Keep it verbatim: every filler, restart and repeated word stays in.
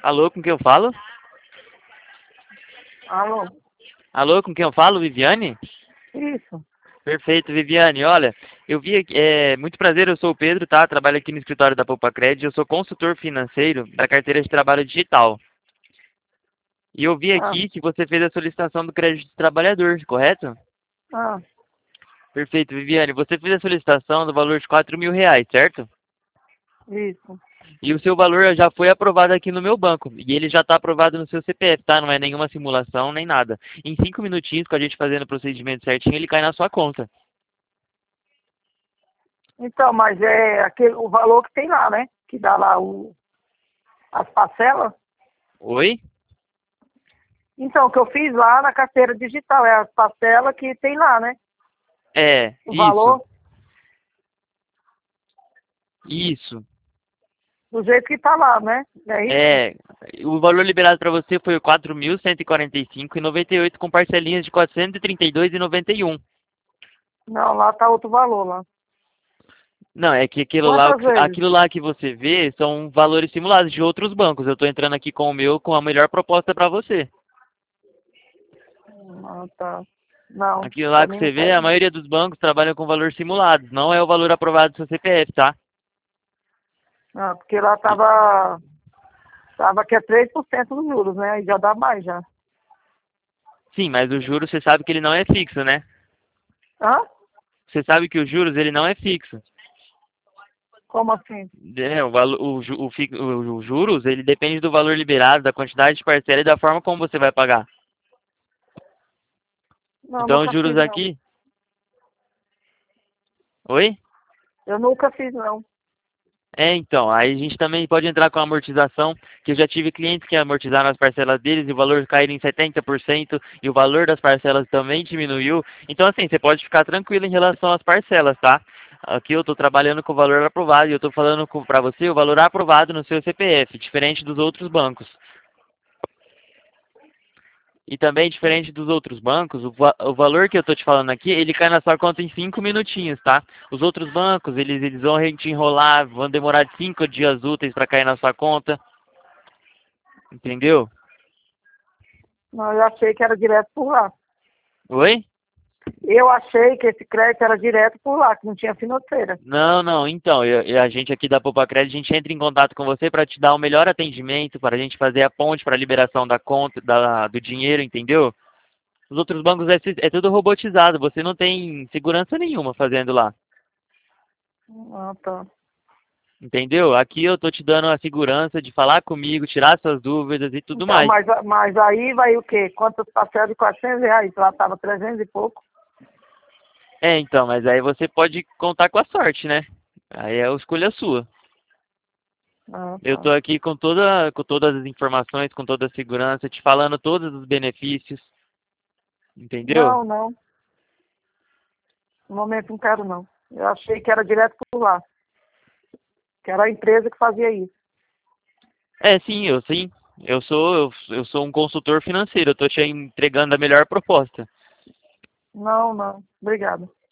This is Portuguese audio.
Alô, com quem eu falo? Alô? Alô, com quem eu falo, Viviane? Isso. Perfeito, Viviane. Olha, eu vi aqui, é muito prazer, eu sou o Pedro, tá? Trabalho aqui no escritório da Poupa Cred, eu sou consultor financeiro da carteira de trabalho digital. E eu vi Ah, aqui que você fez a solicitação do crédito de trabalhador, correto? ah, Perfeito, Viviane. Você fez a solicitação do valor de quatro mil reais, certo? isso. E o seu valor já foi aprovado aqui no meu banco. E ele já está aprovado no seu C P F, tá? Não é nenhuma simulação, nem nada. Em cinco minutinhos, com a gente fazendo o procedimento certinho, ele cai na sua conta. Então, mas é aquele, o valor que tem lá, né? Que dá lá o, as parcelas. Oi? Então, o que eu fiz lá na carteira digital é as parcelas que tem lá, né? É, O isso. valor, Isso. do jeito que tá lá, né? É isso? É, o valor liberado para você foi quatro mil cento e quarenta e cinco reais e noventa e oito centavos com parcelinhas de quatrocentos e trinta e dois reais e noventa e um centavos. Não, lá tá outro valor lá. Não, é que aquilo lá, o Quantas que- vezes? aquilo lá que você vê são valores simulados de outros bancos. Eu estou entrando aqui com o meu com a melhor proposta para você. Ah, tá. Não, Aquilo pra lá que mim não você vê, serve a não. maioria dos bancos trabalham com valor simulado, não é o valor aprovado do seu C P F, tá? Não, porque lá tava, tava que é três por cento dos juros, né? Aí já dá mais já. Sim, mas o juros você sabe que ele não é fixo, né? Hã? Você sabe que os juros ele não é fixo. Como assim? É, o, valo- o, ju- o, fi- o- o juros ele depende do valor liberado, da quantidade de parcela e da forma como você vai pagar. Não, Então os nunca juros fiz não. aqui. Oi? Eu nunca fiz não. É, então, aí a gente também pode entrar com a amortização, que eu já tive clientes que amortizaram as parcelas deles e o valor caiu em setenta por cento e o valor das parcelas também diminuiu. Então, assim, você pode ficar tranquilo em relação às parcelas, tá? Aqui eu estou trabalhando com o valor aprovado e eu estou falando para você o valor aprovado no seu C P F, diferente dos outros bancos. E também, diferente dos outros bancos, o, va o valor que eu estou te falando aqui, ele cai na sua conta em cinco minutinhos, tá? Os outros bancos, eles, eles vão te enrolar, vão demorar cinco dias úteis para cair na sua conta, entendeu? Não, eu achei que era direto por lá. Oi? Eu achei que esse crédito era direto por lá, que não tinha financeira. Não, não, então, eu, eu- a gente aqui da Poupa Crédito, a gente entra em contato com você para te dar o melhor atendimento, para a gente fazer a ponte para a liberação da conta, da, do dinheiro, entendeu? Os outros bancos é, é tudo robotizado, você não tem segurança nenhuma fazendo lá. Ah, tá. Entendeu? Aqui eu tô te dando a segurança de falar comigo, tirar suas dúvidas e tudo Então, mais. mas, mas aí vai o quê? Quantas parcelas de quatrocentos reais? Lá tava trezentos e pouco. É, então, mas aí você pode contar com a sorte, né? Aí é a escolha sua. Ah, Eu tá. tô aqui com toda, com todas as informações, com toda a segurança, te falando todos os benefícios, entendeu? Não, não. No momento não quero, não. Eu achei que era direto por lá. Que era a empresa que fazia isso. É, sim, eu sim. Eu sou, eu, eu sou um consultor financeiro, eu tô te entregando a melhor proposta. Não, não. Obrigada.